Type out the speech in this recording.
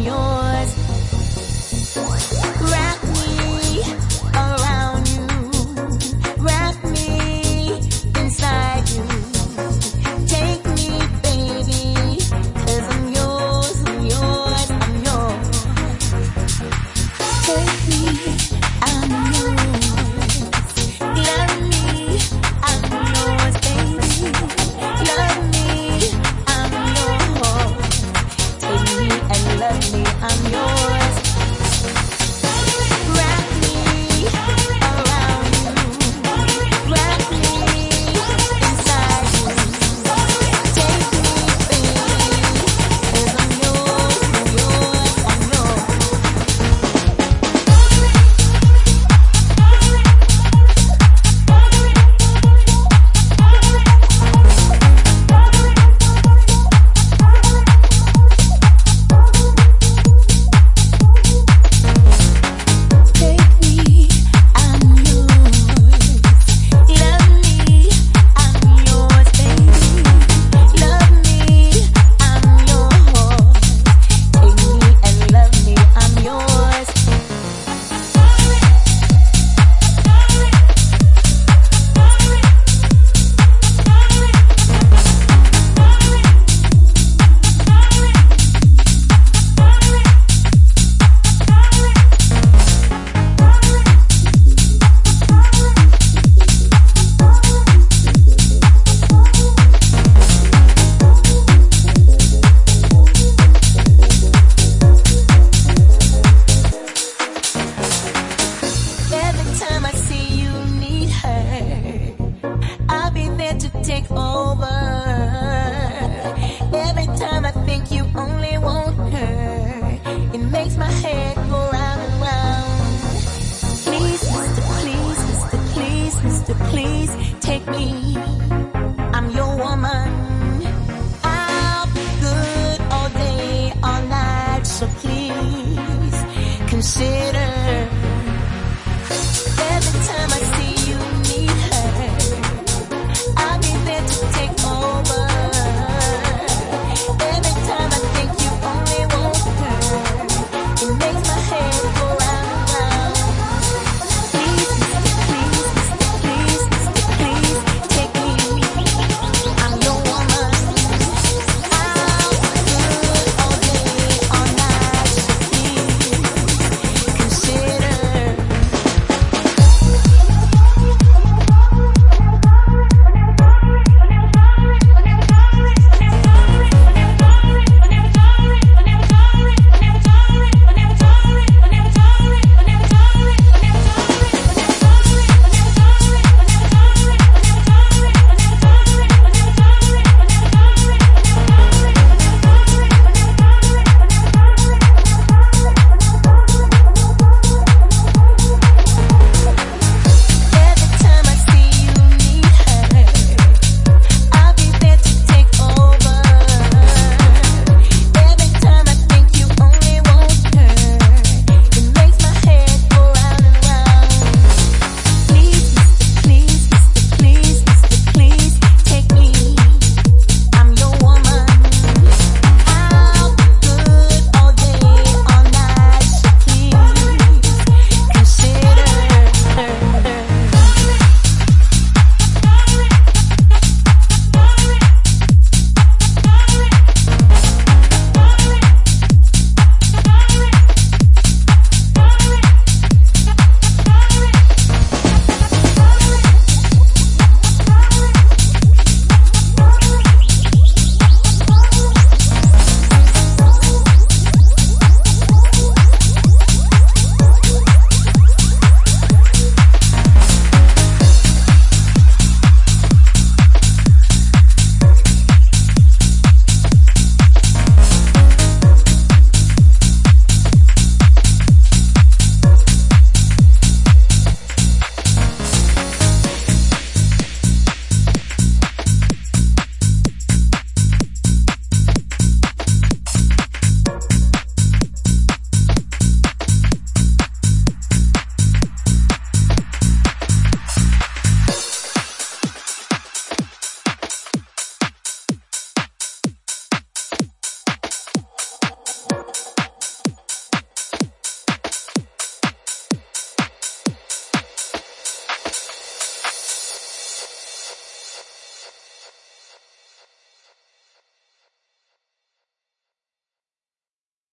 yours. Wrap me around you, wrap me inside you. Take me, baby, 'cause I'm yours, I'm yours, I'm yours. Take me, I'm yours. Love me, I'm yours, baby. Love me, I'm yours. Take me and love me, I'm yours. Wrap me around you, wrap me inside you. Take me, baby, 'cause I'm yours, I'm yours, I'm yours. Take me, I'm yours. Love me, I'm yours, baby. Love me, I'm yours. Take me and love me, I'm yours. Every time I see you need her, I'll be there to take over. Every time I think you only want her, it makes my head go round and round. Please, Mr. Please, Mr. Please, Mr. Please, take me. I'm your woman. I'll be good all day, all night, so please consider